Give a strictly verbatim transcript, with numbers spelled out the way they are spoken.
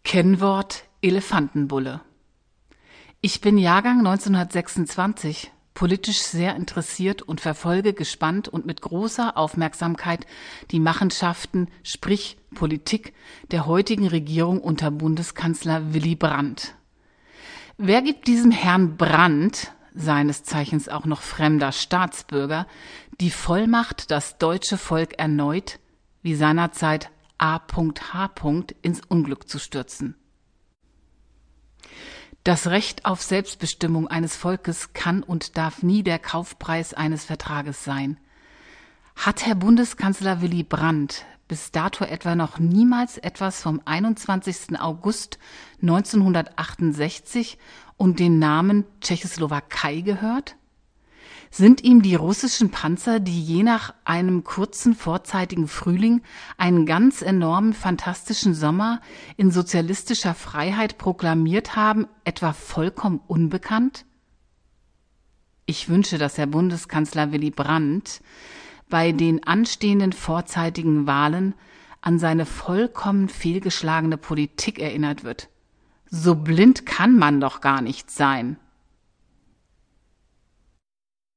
Kennwort Elefantenbulle. Ich bin Jahrgang neunzehnhundertsechsundzwanzig, politisch sehr interessiert und verfolge gespannt und mit großer Aufmerksamkeit die Machenschaften, sprich Politik, der heutigen Regierung unter Bundeskanzler Willy Brandt. Wer gibt diesem Herrn Brandt, seines Zeichens auch noch fremder Staatsbürger, die Vollmacht, das deutsche Volk erneut, wie seinerzeit A H ins Unglück zu stürzen? Das Recht auf Selbstbestimmung eines Volkes kann und darf nie der Kaufpreis eines Vertrages sein. Hat Herr Bundeskanzler Willy Brandt bis dato etwa noch niemals etwas vom einundzwanzigsten August neunzehnhundertachtundsechzig und den Namen Tschechoslowakei gehört? Sind ihm die russischen Panzer, die je nach einem kurzen vorzeitigen Frühling einen ganz enormen, fantastischen Sommer in sozialistischer Freiheit proklamiert haben, etwa vollkommen unbekannt? Ich wünsche, dass Herr Bundeskanzler Willy Brandt bei den anstehenden vorzeitigen Wahlen an seine vollkommen fehlgeschlagene Politik erinnert wird. So blind kann man doch gar nicht sein.